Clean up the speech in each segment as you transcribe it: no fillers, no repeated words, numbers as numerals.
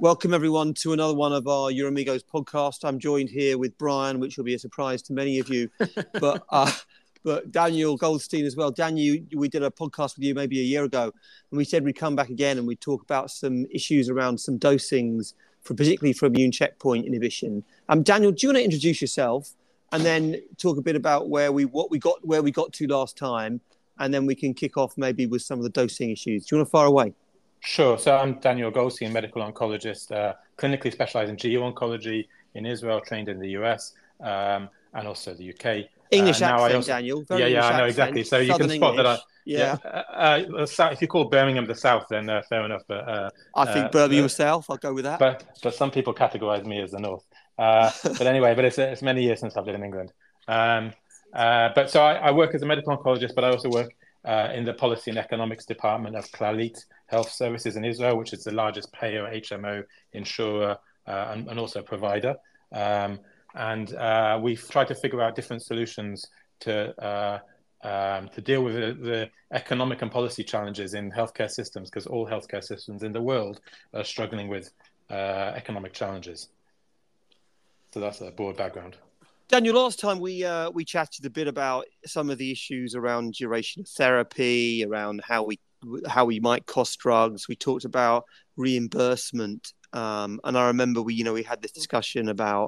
Welcome everyone to another one of our Euromigos podcast. I'm joined here with Brian, which will be a surprise to many of you, but Daniel Goldstein as well. Daniel, we did a podcast with you maybe a year ago, and we said we'd come back again and we'd talk about some issues around some dosings, particularly for immune checkpoint inhibition. Daniel, do you want to introduce yourself and then talk a bit about where we got to last time, and then we can kick off maybe with some of the dosing issues. Do you want to fire away? Sure. So I'm Daniel Goldstein, medical oncologist, clinically specialized in GU oncology in Israel, trained in the US and also the UK. English accent, Daniel. Very English I know exactly. So you can spot English. That if you call Birmingham the South, then fair enough. But I think Birmingham South. I'll go with that. But some people categorize me as the North. But anyway, it's many years since I've lived in England. But so I work as a medical oncologist, but I also work in the policy and economics department of Clalit Health Services in Israel, which is the largest payer, HMO, insurer, and also provider. And we've tried to figure out different solutions to deal with the economic and policy challenges in healthcare systems, because all healthcare systems in the world are struggling with economic challenges. So that's a broad background. Daniel, last time we chatted a bit about some of the issues around duration of therapy, around how we might cost drugs. We talked about reimbursement, and I remember we had this discussion about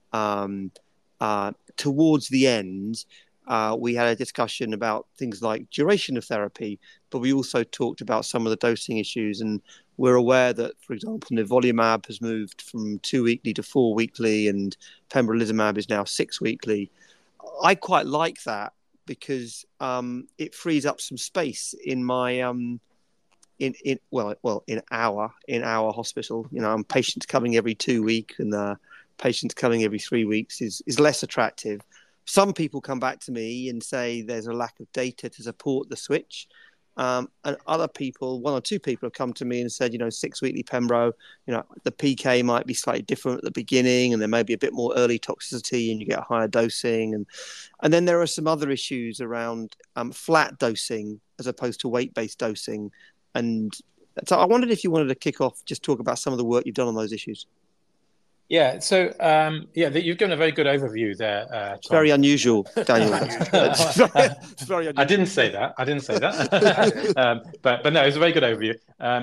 towards the end. We had a discussion about things like duration of therapy, but we also talked about some of the dosing issues. And we're aware that, for example, nivolumab has moved from 2 weekly to 4 weekly, and pembrolizumab is now 6 weekly. I quite like that because it frees up some space in my in our hospital. Patients coming every 2 weeks and patients coming every 3 weeks is less attractive. Some people come back to me and say there's a lack of data to support the switch. And other people, one or two people have come to me and said, 6 weekly Pembro, the PK might be slightly different at the beginning, and there may be a bit more early toxicity and you get higher dosing. And then there are some other issues around flat dosing as opposed to weight-based dosing. And so I wondered if you wanted to kick off, just talk about some of the work you've done on those issues. Yeah, so you've given a very good overview there. It's very unusual, Daniel. It's very unusual. I didn't say that. But no, it's a very good overview.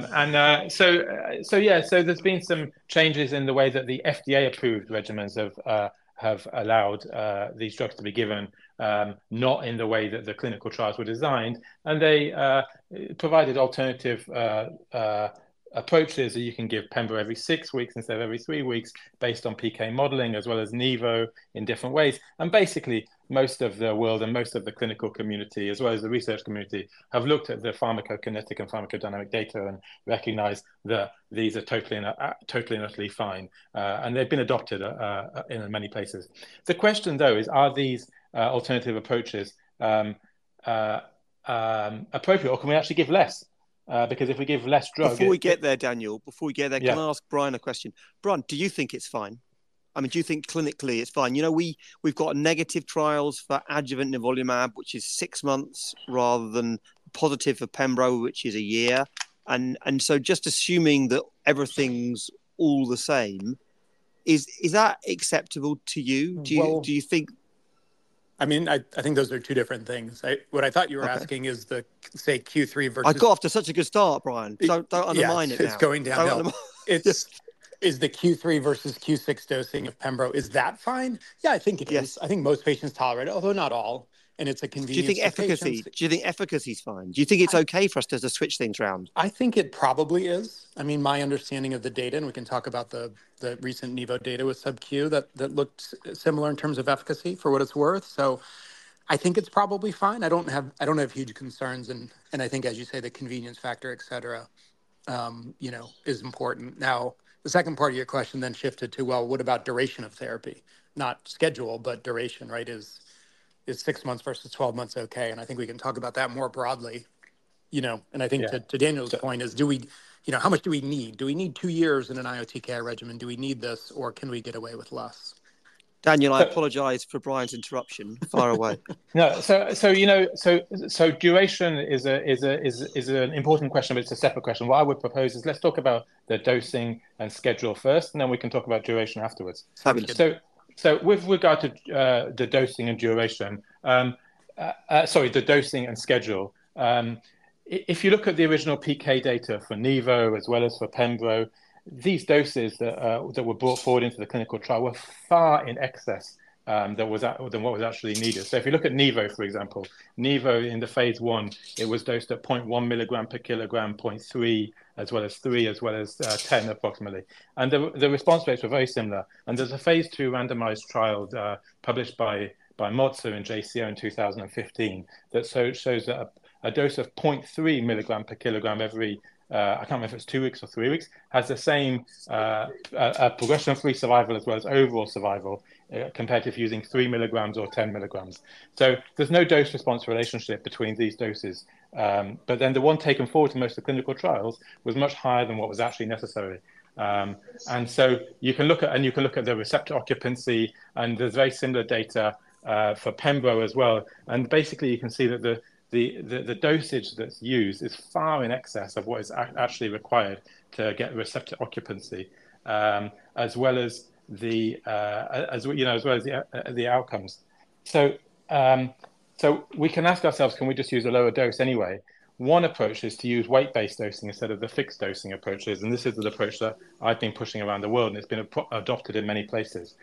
So there's been some changes in the way that the FDA-approved regimens have allowed these drugs to be given, not in the way that the clinical trials were designed, and they provided alternative approaches that you can give Pembro every 6 weeks instead of every 3 weeks, based on PK modeling, as well as Nivo in different ways. And basically, most of the world and most of the clinical community, as well as the research community, have looked at the pharmacokinetic and pharmacodynamic data and recognized that these are totally and utterly fine. And they've been adopted in many places. The question, though, is, are these alternative approaches appropriate, or can we actually give less? Because if we give less drug... Before we get there, Daniel, can I ask Brian a question? Brian, do you think it's fine? I mean, do you think clinically it's fine? We've got negative trials for adjuvant nivolumab, which is 6 months, rather than positive for Pembro, which is a year. And so just assuming that everything's all the same, is that acceptable to you? Do you think... I mean, I think those are two different things. What I thought you were asking is the, say, Q3 versus... I got off to such a good start, Brian. Don't undermine it now. It's going downhill. Is the Q3 versus Q6 dosing of Pembro, is that fine? Yeah, I think it is. I think most patients tolerate it, although not all. And it's a convenience. Do you think efficacy is fine? Do you think it's okay for us to switch things around? I think it probably is. I mean, my understanding of the data, and we can talk about the recent Nivo data with sub-Q that looked similar in terms of efficacy, for what it's worth. So I think it's probably fine. I don't have huge concerns, and I think, as you say, the convenience factor, et cetera, is important. Now, the second part of your question then shifted to, well, what about duration of therapy? Not schedule, but duration, right? Is 6 months versus 12 months okay? And I think we can talk about that more broadly, and I think to Daniel's point is, do we, how much do we need? Do we need 2 years in an IOTKI regimen? Do we need this, or can we get away with less? Daniel, I apologise for Brian's interruption. Far away. No, so duration is an important question, but it's a separate question. What I would propose is let's talk about the dosing and schedule first, and then we can talk about duration afterwards. Fabulous. So with regard to the dosing and duration, the dosing and schedule. If you look at the original PK data for Nivo as well as for Pembro, these doses that were brought forward into the clinical trial were far in excess than what was actually needed. So if you look at Nivo, for example, Nivo in the phase 1, it was dosed at 0.1 milligram per kilogram, 0.3, as well as 3, as well as 10 approximately. And the response rates were very similar. And there's a phase 2 randomized trial published by Motzer in JCO in 2015 that shows that a dose of 0.3 milligram per kilogram every I can't remember if it's 2 weeks or 3 weeks, has the same progression-free survival as well as overall survival compared to if using 3 milligrams or 10 milligrams. So there's no dose-response relationship between these doses. But then the one taken forward to most of the clinical trials was much higher than what was actually necessary. And so you can look at the receptor occupancy, and there's very similar data for Pembro as well. And basically you can see that the dosage that's used is far in excess of what is actually required to get receptor occupancy, as well as the outcomes. So we can ask ourselves, can we just use a lower dose anyway? One approach is to use weight-based dosing instead of the fixed dosing approaches, and this is the approach that I've been pushing around the world, and it's been adopted in many places.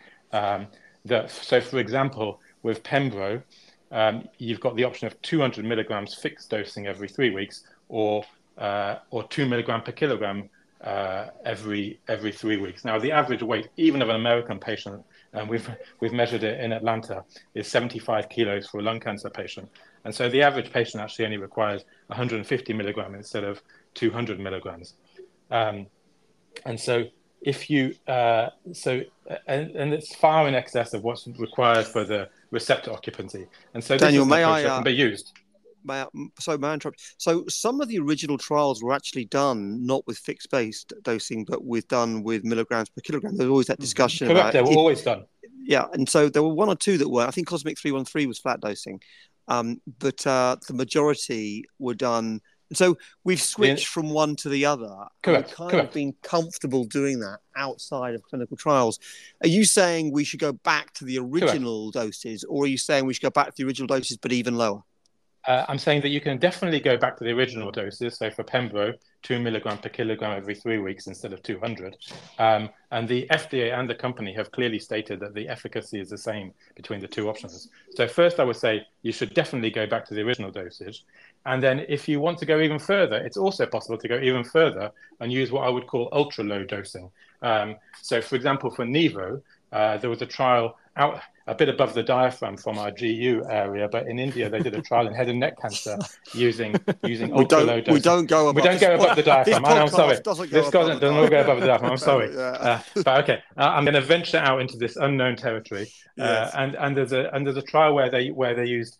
So, for example, with Pembro, you've got the option of 200 milligrams fixed dosing every 3 weeks, or 2 milligram per kilogram every 3 weeks. Now, the average weight, even of an American patient, and we've measured it in Atlanta, is 75 kilos for a lung cancer patient. And so the average patient actually only requires 150 milligrams instead of 200 milligrams. And so if you, and it's far in excess of what's required for the receptor occupancy. And so Daniel, this is an approach that can be used. May I interrupt? So some of the original trials were actually done not with fixed-based dosing, but done with milligrams per kilogram. There's always that discussion. Correct, they were always done. Yeah, and so there were 1 or 2 that were. I think Cosmic 313 was flat dosing, but the majority were done. And so we've switched from one to the other. Correct. We've kind of been comfortable doing that outside of clinical trials. Are you saying we should go back to the original doses, or are you saying we should go back to the original doses but even lower? I'm saying that you can definitely go back to the original doses. So for Pembro, 2 milligram per kilogram every 3 weeks instead of 200. And the FDA and the company have clearly stated that the efficacy is the same between the two options. So first, I would say you should definitely go back to the original dosage. And then if you want to go even further, it's also possible to go even further and use what I would call ultra low dosing. So for example, for Nivo, there was a trial out a bit above the diaphragm from our GU area, but in India they did a trial in head and neck cancer using ultra low dosing. We don't go above the diaphragm. I'm sorry. This doesn't go above the diaphragm. I'm sorry. Yeah. But okay, I'm going to venture out into this unknown territory. Yes. And there's a trial where they used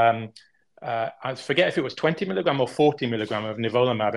I forget if it was 20 milligram or 40 milligram of nivolumab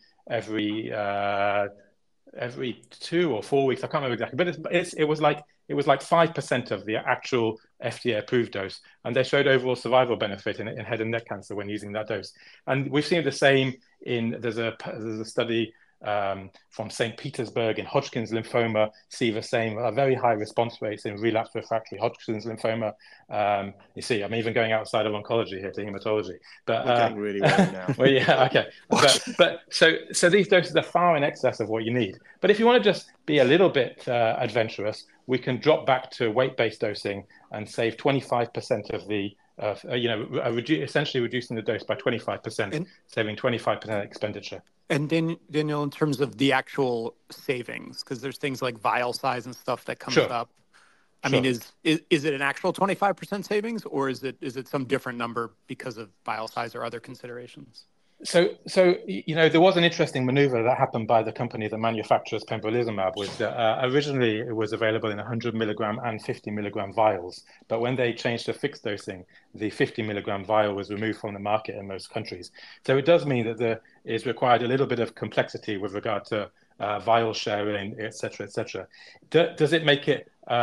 every 2 or 4 weeks. I can't remember exactly, but it was like 5% of the actual FDA approved dose, and they showed overall survival benefit in head and neck cancer when using that dose. And we've seen the same there's a study from St. Petersburg in Hodgkin's lymphoma, see the same very high response rates in relapsed refractory Hodgkin's lymphoma. You see, I'm even going outside of oncology here to hematology. But we're getting really well now. Well, yeah, okay. But so these doses are far in excess of what you need. But if you want to just be a little bit adventurous, we can drop back to weight-based dosing and save 25% of the essentially reducing the dose by 25%, saving 25% expenditure. And Daniel, in terms of the actual savings, because there's things like vial size and stuff that comes up. I mean, is it an actual 25% savings, or is it some different number because of vial size or other considerations? So there was an interesting maneuver that happened by the company that manufactures pembrolizumab. Was that originally it was available in 100 milligram and 50 milligram vials, but when they changed to fixed dosing, the 50 milligram vial was removed from the market in most countries. So it does mean that there is required a little bit of complexity with regard to vial sharing, et cetera, et cetera. Does it make it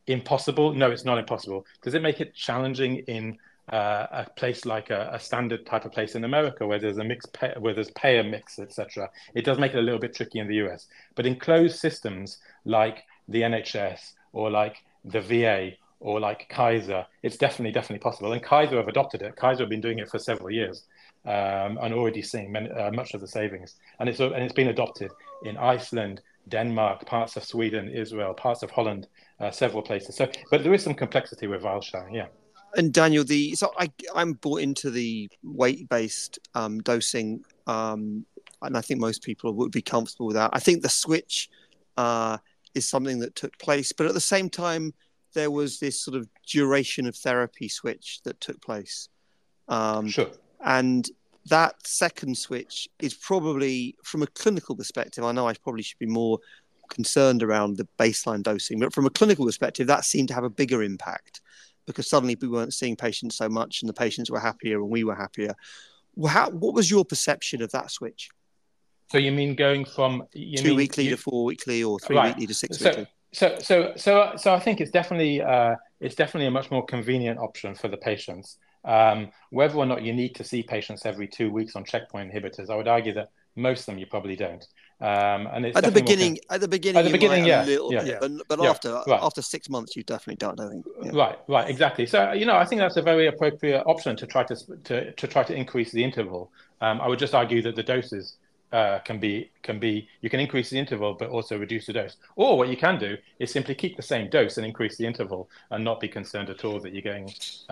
impossible? No, it's not impossible. Does it make it challenging in a place like a standard type of place in America where there's where there's payer mix, etc.? It does make it a little bit tricky in the US. But in closed systems like the NHS or like the VA or like Kaiser, it's definitely possible. And Kaiser have adopted it. Kaiser have been doing it for several years and already seeing much of the savings. And it's been adopted in Iceland, Denmark, parts of Sweden, Israel, parts of Holland, several places. So, but there is some complexity with vial sharing, yeah. And Daniel, I'm bought into the weight-based dosing, and I think most people would be comfortable with that. I think the switch is something that took place, but at the same time, there was this sort of duration of therapy switch that took place. Sure. And that second switch is probably, from a clinical perspective, I know I probably should be more concerned around the baseline dosing, but from a clinical perspective, that seemed to have a bigger impact because suddenly we weren't seeing patients so much and the patients were happier and we were happier. What was your perception of that switch? So you mean going from 2 weekly to 4 weekly or 3 weekly to 6 weekly? So I think it's definitely a much more convenient option for the patients. Whether or not you need to see patients every 2 weeks on checkpoint inhibitors, I would argue that most of them you probably don't. And it's at the beginning, yeah. But after 6 months, you definitely don't. I think. Yeah. Right, exactly. So I think that's a very appropriate option to try to increase the interval. I would just argue that the doses can be you can increase the interval but also reduce the dose. Or what you can do is simply keep the same dose and increase the interval and not be concerned at all that you're getting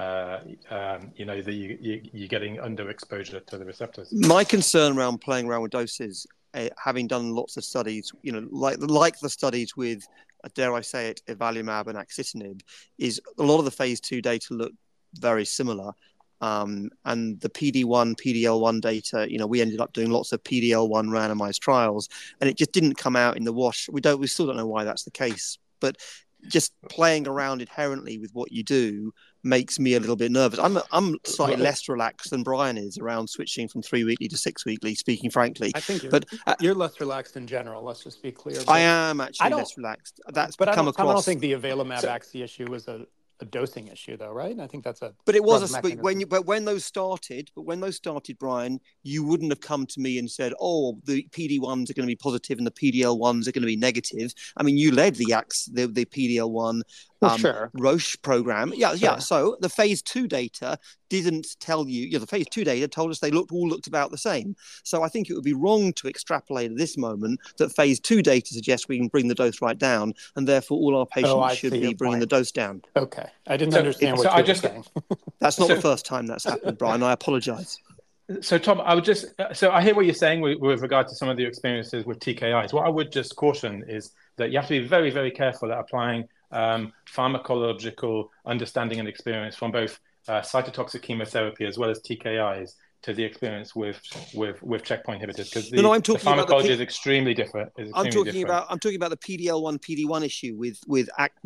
you're getting underexposure to the receptors. My concern around playing around with doses, having done lots of studies, like the studies with, dare I say it, evaluamab and axitinib, is a lot of the phase 2 data look very similar. And the PD-1, PD-L1 data, we ended up doing lots of PD-L1 randomized trials, and it just didn't come out in the wash. We still don't know why that's the case, but just playing around inherently with what you do makes me a little bit nervous. I'm slightly less relaxed than Brian is around switching from 3 weekly to 6 weekly, speaking frankly. I think you're less relaxed in general. Let's just be clear. I am actually less relaxed. That's become across. I don't think the evaluamab axi issue was a dosing issue, though, right? I think that's a. But it was when those started, Brian, you wouldn't have come to me and said, "Oh, the PD-1s are going to be positive and the PD-L1s are going to be negative." I mean, you led the PD-L1 Roche program, yeah. So the phase 2 data didn't tell you. The phase 2 data told us they all looked about the same. So I think it would be wrong to extrapolate at this moment that phase 2 data suggests we can bring the dose right down, and therefore all our patients should be bringing the dose down. Okay, I didn't understand what you were saying. That's not the first time that's happened, Brian. I apologise. So Tom, I hear what you're saying with regard to some of the experiences with TKIs. What I would just caution is that you have to be very, very careful at applying pharmacological understanding and experience from both cytotoxic chemotherapy as well as TKIs to the experience with checkpoint inhibitors, because the pharmacology is extremely different. I'm talking about the PD-L1 PD-1 issue with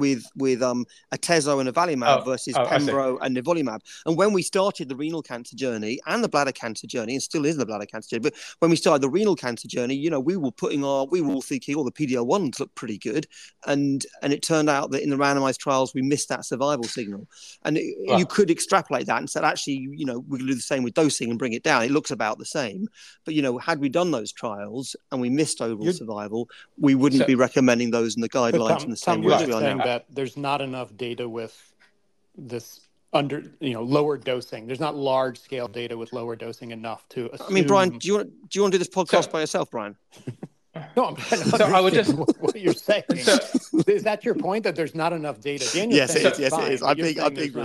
Atezo and avelumab versus Pembro and nivolumab. And when we started the renal cancer journey and the bladder cancer journey, and still is the bladder cancer journey, but when we started the renal cancer journey, we were all thinking, the PD-L1s look pretty good, and it turned out that in the randomized trials we missed that survival signal, and you could extrapolate that and said actually, we can do the same with dosing and bring it down. It looks about the same, but had we done those trials and we missed overall survival, we wouldn't be recommending those in the guidelines in the same way as we are now. That there's not enough data with this lower dosing. There's not large scale data with lower dosing enough to assume. I mean, Brian, do you want to do this podcast by yourself, Brian? No, I'm trying to understand what you're saying. Is that your point, that there's not enough data? Daniel's it is. I think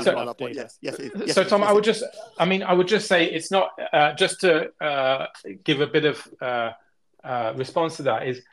yes. So Tom, I would just say it's not just to give a bit of response to that is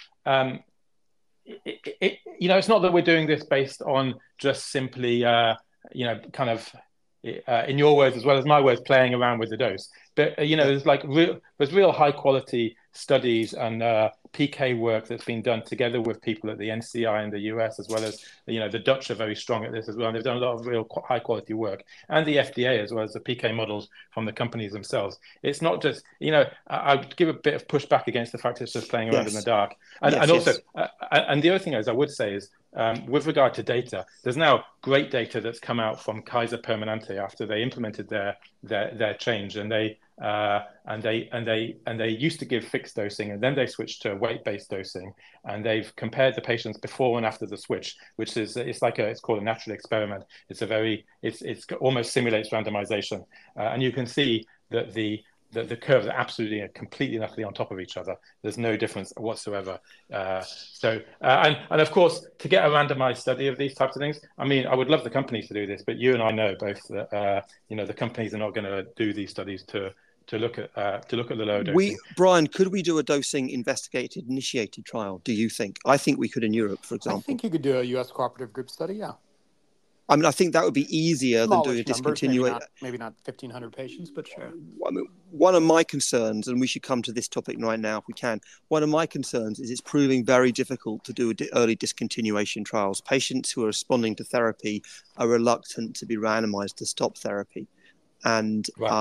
it's not that we're doing this based on just simply kind of in your words as well as my words playing around with the dose, but there's real high quality studies and PK work that's been done together with people at the NCI in the US, as well as, the Dutch are very strong at this as well. And they've done a lot of real high quality work, and the FDA, as well as the PK models from the companies themselves. It's not just, I would give a bit of pushback against the fact it's just playing around in the dark. And, also, and the other thing is, I would say is, with regard to data, there's now great data that's come out from Kaiser Permanente after they implemented their change, and they used to give fixed dosing, and then they switched to weight-based dosing, and they've compared the patients before and after the switch, which is it's called a natural experiment. It's almost simulates randomization, and you can see that the curves are absolutely and completely and utterly on top of each other. There's no difference whatsoever. And of course, to get a randomized study of these types of things, I mean, I would love the companies to do this, but you and I know both that the companies are not going to do these studies to look at the low dosing. Brian, could we do a dosing investigated initiated trial? Do you think? I think we could in Europe, for example. I think you could do a US cooperative group study. Yeah. I mean, I think that would be easier than doing a discontinuation. Maybe not 1,500 patients, but sure. I mean, one of my concerns, and we should come to this topic right now if we can, one of my concerns is it's proving very difficult to do early discontinuation trials. Patients who are responding to therapy are reluctant to be randomized to stop therapy. And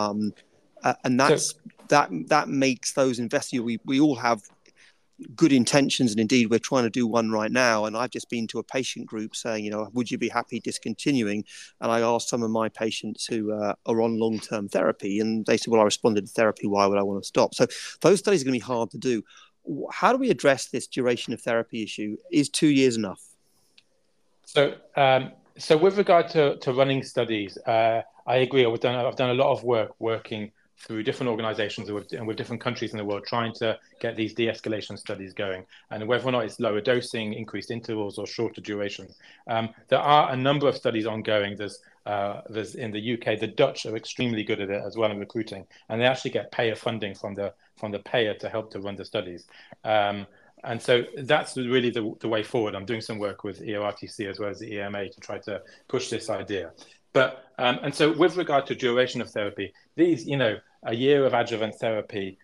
that makes those investigators, we all have good intentions, and indeed we're trying to do one right now, and I've just been to a patient group saying, would you be happy discontinuing? And I asked some of my patients who are on long-term therapy, and they said, well, I responded to therapy, why would I want to stop? So those studies are going to be hard to do. How do we address this duration of therapy issue? Is 2 years enough? So with regard to running studies, I agree. I've done a lot of working through different organizations and with different countries in the world, trying to get these de-escalation studies going, and whether or not it's lower dosing, increased intervals, or shorter duration. There are a number of studies ongoing. There's in the UK, the Dutch are extremely good at it as well in recruiting, and they actually get payer funding from the payer to help to run the studies. And so that's really the way forward. I'm doing some work with EORTC as well as the EMA to try to push this idea. But and so with regard to duration of therapy, these, a year of adjuvant therapy,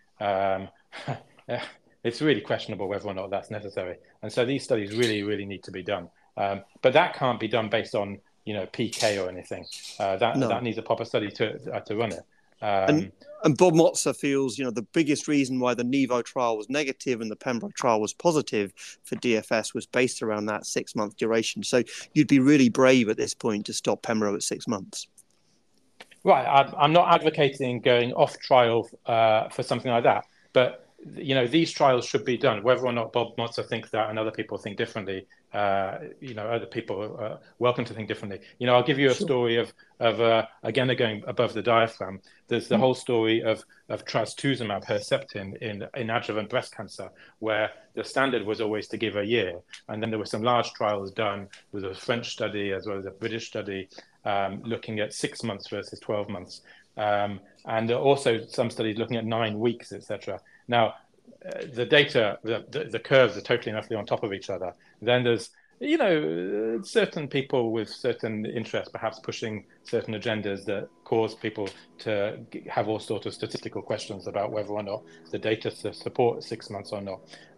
it's really questionable whether or not that's necessary. And so these studies really, really need to be done. But that can't be done based on, PK or anything. That needs a proper study to run it. And Bob Motzer feels, the biggest reason why the Nivo trial was negative and the Pembroke trial was positive for DFS was based around that 6-month duration. So you'd be really brave at this point to stop Pembroke at 6 months. Right. I'm not advocating going off trial for something like that. But, these trials should be done, whether or not Bob Motzer thinks that and other people think differently. Other people are welcome to think differently. I'll give you a story of again, going above the diaphragm. There's the whole story of trastuzumab, Herceptin, in adjuvant breast cancer, where the standard was always to give a year. And then there were some large trials done with a French study as well as a British study looking at 6 months versus 12 months. And also some studies looking at 9 weeks, etc. Now, the data, the curves are totally and utterly on top of each other. Then there's, certain people with certain interests, perhaps pushing certain agendas that cause people to have all sorts of statistical questions about whether or not the data support 6 months or not.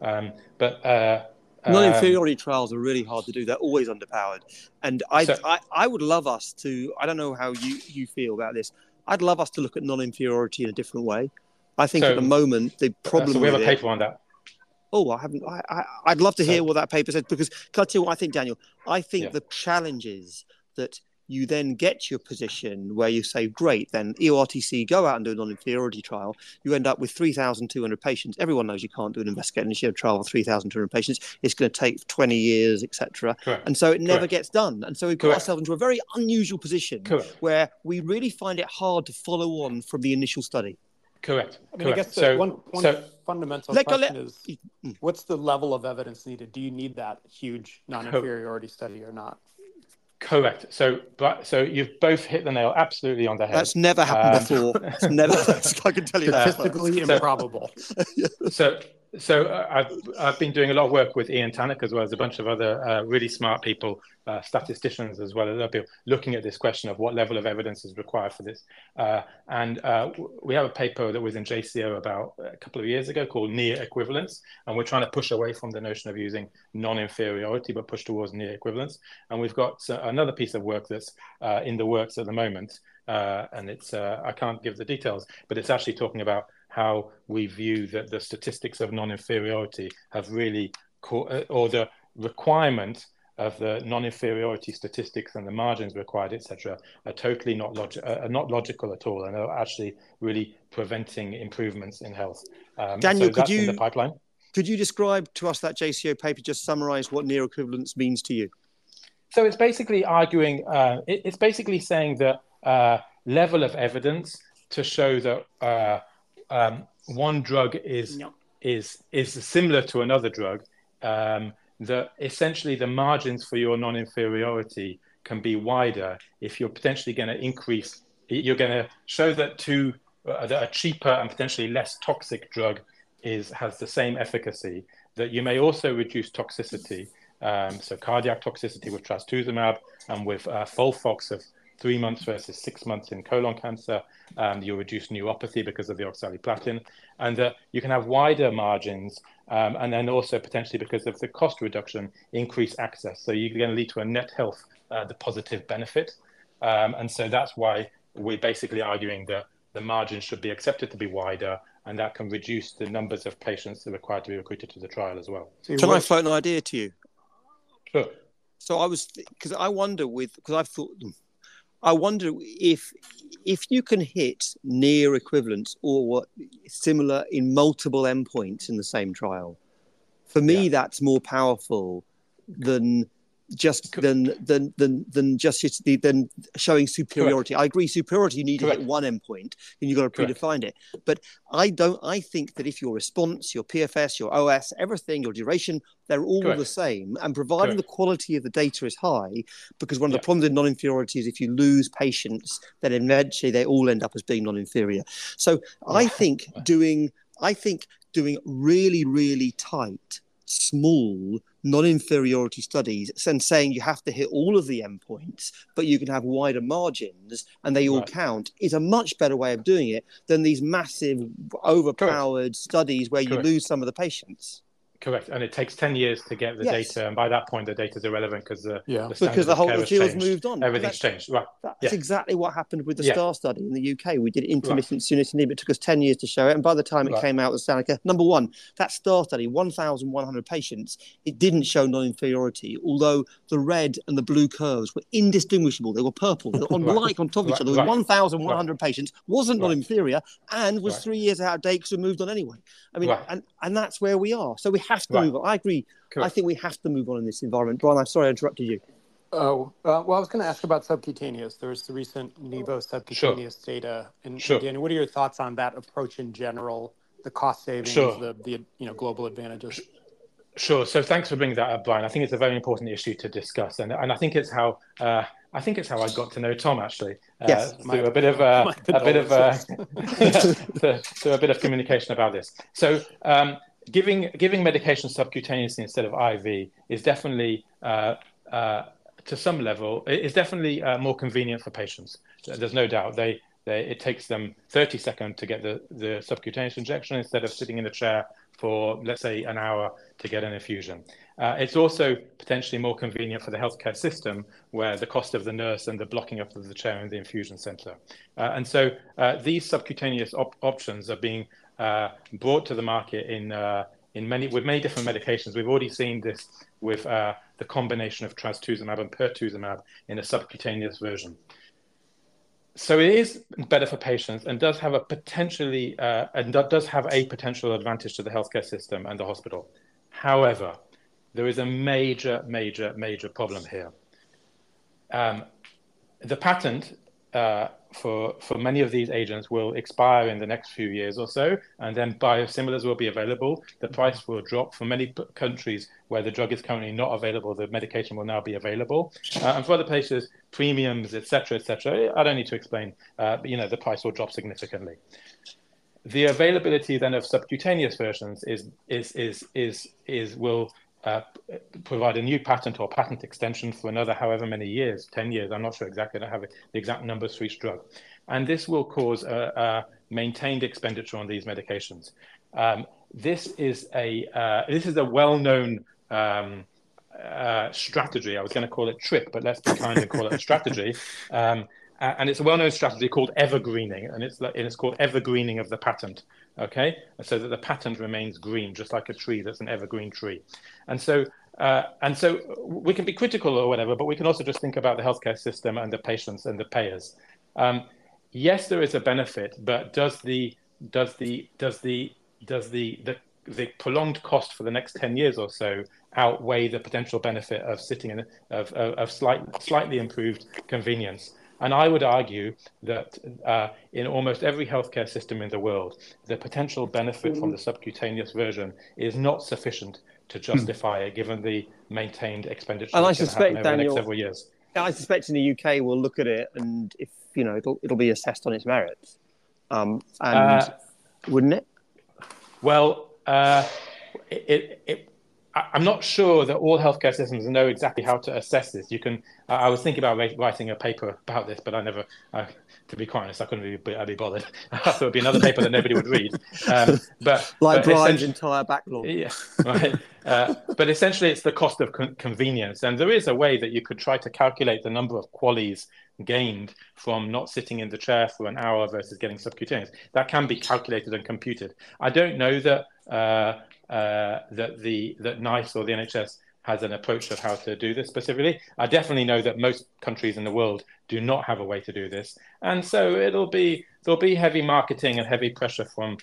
Non-inferiority trials are really hard to do. They're always underpowered. And I would love us to, I don't know how you feel about this, I'd love us to look at non-inferiority in a different way. I think at the moment, the problem so we have a paper on that. Oh, I haven't. I'd love to hear what that paper says, because can I tell you what I think, Daniel? I think the challenge is that you then get to your position where you say, great, then EORTC, go out and do a non-inferiority trial. You end up with 3,200 patients. Everyone knows you can't do an investigator-initiated trial with 3,200 patients. It's going to take 20 years, etc. And so it never gets done. And so we've got ourselves into a very unusual position where we really find it hard to follow on from the initial study. Correct. I guess one fundamental question is, what's the level of evidence needed? Do you need that huge non-inferiority study or not? Correct. So you've both hit the nail absolutely on the head. That's never happened before. It's never. I can tell you that. Statistically improbable. I've been doing a lot of work with Ian Tannock, as well as a bunch of other really smart people, statisticians, as well as other people, looking at this question of what level of evidence is required for this. We have a paper that was in JCO about a couple of years ago called near equivalence, and we're trying to push away from the notion of using non-inferiority, but push towards near equivalence. And we've got another piece of work that's in the works at the moment, and it's I can't give the details, but it's actually talking about how we view that the statistics of non-inferiority have really, or the requirement of the non-inferiority statistics and the margins required, etc., are totally not logical at all, and are actually really preventing improvements in health. Daniel, so that's in the pipeline. Could you describe to us that JCO paper, just summarize what near equivalence means to you? So it's basically arguing, it's basically saying that level of evidence to show that one drug is similar to another drug, that essentially the margins for your non-inferiority can be wider if you're potentially going to increase, you're going to show that that a cheaper and potentially less toxic drug has the same efficacy, that you may also reduce toxicity, so cardiac toxicity with trastuzumab, and with FOLFOX of 3 months versus 6 months in colon cancer, you'll reduce neuropathy because of the oxaliplatin, and that you can have wider margins, and then also potentially because of the cost reduction, increase access. So you're going to lead to a net health, the positive benefit. And so that's why we're basically arguing that the margins should be accepted to be wider, and that can reduce the numbers of patients that are required to be recruited to the trial as well. Can I float an idea to you? Sure. So I wonder if you can hit near equivalence or similar in multiple endpoints in the same trial. For me, that's more powerful than than showing superiority. Correct. I agree, superiority, you need to hit one endpoint and you've got to predefine it. But I think that if your response, your PFS, your OS, everything, your duration, they're all the same, and providing the quality of the data is high, because one of the problems in non-inferiority is if you lose patients, then eventually they all end up as being non-inferior. So I think doing really, really tight, small non-inferiority studies and saying you have to hit all of the endpoints, but you can have wider margins and they all count, is a much better way of doing it than these massive, overpowered studies where you lose some of the patients. Correct, and it takes 10 years to get the data, and by that point the data is irrelevant because the whole field's moved on. Everything's changed. Right. That's exactly what happened with the STAR study in the UK. We did intermittent sunitinib. It took us 10 years to show it, and by the time it came out with AstraZeneca, number one, that STAR study, 1,100 patients, it didn't show non-inferiority, although the red and the blue curves were indistinguishable. They were purple. They were on top of each other. 1,100 patients, wasn't non-inferior, and was 3 years out of date because we moved on anyway. I mean, and that's where we are. So we have to move on. I agree. Correct. I think we have to move on in this environment. Brian, I'm sorry I interrupted you. Well, I was going to ask about subcutaneous. There was the recent Nivo subcutaneous data. And Daniel, what are your thoughts on that approach in general, the cost savings, the global advantages? Sure. So thanks for bringing that up, Brian. I think it's a very important issue to discuss, and I think it's how I got to know Tom, actually. Through a bit of communication about this. So giving medication subcutaneously instead of IV is definitely, to some level, is definitely more convenient for patients. There's no doubt. It takes them 30 seconds to get the subcutaneous injection instead of sitting in a chair for, let's say, an hour to get an infusion. It's also potentially more convenient for the healthcare system, where the cost of the nurse and the blocking up of the chair in the infusion center. And so these subcutaneous options are being brought to the market with many different medications. We've already seen this with the combination of trastuzumab and pertuzumab in a subcutaneous version. So it is better for patients and does have a potential advantage to the healthcare system and the hospital. However, there is a major problem here. The patent for many of these agents will expire in the next few years or so, and then biosimilars will be available. The price will drop. For many countries where the drug is currently not available, the medication will now be available. And for other places, premiums, etc., etc. I don't need to explain. But, the price will drop significantly. The availability then of subcutaneous versions will provide a new patent or patent extension for another however many years, 10 years. I'm not sure exactly. I don't have the exact numbers for each drug, and this will cause a maintained expenditure on these medications. This is a well-known strategy. I was going to call it trick, but let's be kind and call it a strategy. And it's a well-known strategy called evergreening, and it's called evergreening of the patent. Okay, so that the patent remains green, just like a tree that's an evergreen tree. And so we can be critical or whatever, but we can also just think about the healthcare system and the patients and the payers. Yes, there is a benefit, but does the prolonged cost for the next 10 years or so outweigh the potential benefit of sitting in of slightly improved convenience? And I would argue that in almost every healthcare system in the world, the potential benefit from the subcutaneous version is not sufficient to justify it, given the maintained expenditure and I that's going to happen suspect, over the Daniel, next several years. I suspect in the UK we'll look at it, and if it'll be assessed on its merits, wouldn't it? Well, I'm not sure that all healthcare systems know exactly how to assess this. I was thinking about writing a paper about this, but I never, to be quite honest, I couldn't be bothered. I thought it would be another paper that nobody would read. But Brian's entire backlog. Yeah, right. But essentially, it's the cost of convenience. And there is a way that you could try to calculate the number of QALYs gained from not sitting in the chair for an hour versus getting subcutaneous. That can be calculated and computed. I don't know that that NICE or the NHS has an approach of how to do this specifically. I definitely know that most countries in the world do not have a way to do this, and so there'll be heavy marketing and heavy pressure from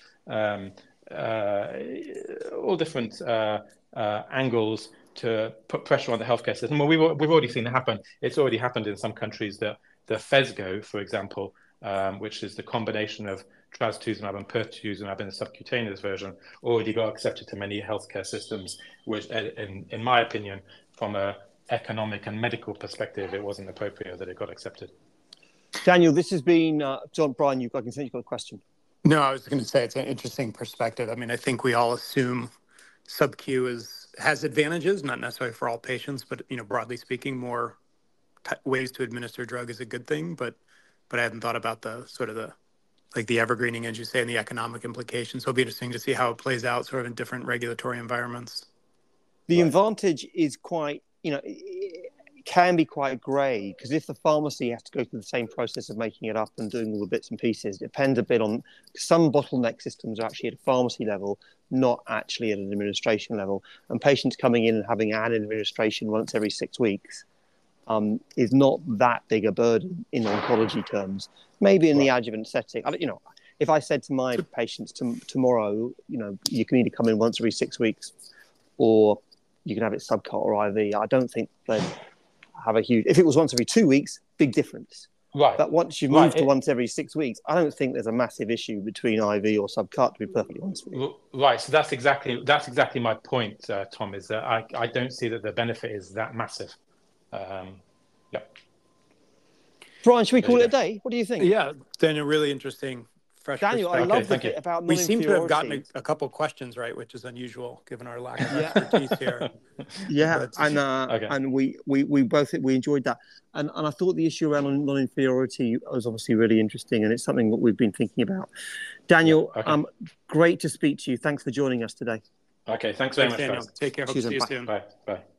all different angles to put pressure on the healthcare system. Well, we've already seen it happen. It's already happened in some countries. That the Phesgo, for example, which is the combination of trastuzumab and pertuzumab in the subcutaneous version, already got accepted to many healthcare systems, which, in my opinion, from an economic and medical perspective, it wasn't appropriate that it got accepted. Daniel, this has been John. Brian, I can see you've got a question. No, I was going to say it's an interesting perspective. I mean, I think we all assume sub-Q has advantages, not necessarily for all patients, but broadly speaking, more ways to administer drug is a good thing. But I hadn't thought about the evergreening, as you say, and the economic implications. So it'll be interesting to see how it plays out sort of in different regulatory environments. The advantage is quite, it can be quite grey, because if the pharmacy has to go through the same process of making it up and doing all the bits and pieces, it depends a bit on some bottleneck systems are actually at a pharmacy level, not actually at an administration level. And patients coming in and having an administration once every 6 weeks is not that big a burden in oncology terms. Maybe in the adjuvant setting, if I said to my patients tomorrow, you can either come in once every 6 weeks, or you can have it subcut or IV, I don't think they'd have a huge. If it was once every 2 weeks, big difference. Right. But once you move to once every 6 weeks, I don't think there's a massive issue between IV or subcut, to be perfectly honest with you. Right. So that's exactly my point, Tom. Is that I don't see that the benefit is that massive. Brian, should we call it a day? What do you think? Yeah, Daniel, really interesting. Fresh Daniel, I love the bit about we seem to have gotten a couple of questions right, which is unusual given our lack of expertise here. Yeah, and we enjoyed that, and I thought the issue around non-inferiority was obviously really interesting, and it's something that we've been thinking about. Daniel, great to speak to you. Thanks for joining us today. Okay, thanks very much, Daniel. guys. Take care. Hope to see you soon. Bye. Bye.